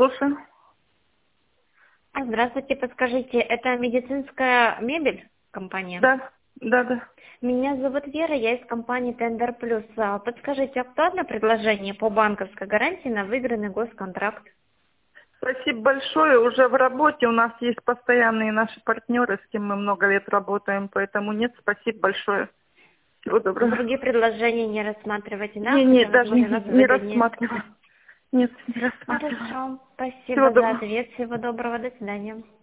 слушаю. Здравствуйте, подскажите, это медицинская мебель компания? Да. Меня зовут Вера, я из компании Tender Plus. Подскажите, актуально предложение по банковской гарантии на выигранный госконтракт? Спасибо большое. Уже в работе. У нас есть постоянные наши партнеры, с кем мы много лет работаем, поэтому нет, спасибо большое. Всего доброго. Другие предложения не рассматриваете, да? Не, Хотя, даже возможно, у нас не выгоднее. рассматриваю. Нет, не рассматриваю. Хорошо, Всего спасибо за доброго. ответ, всего доброго, до свидания.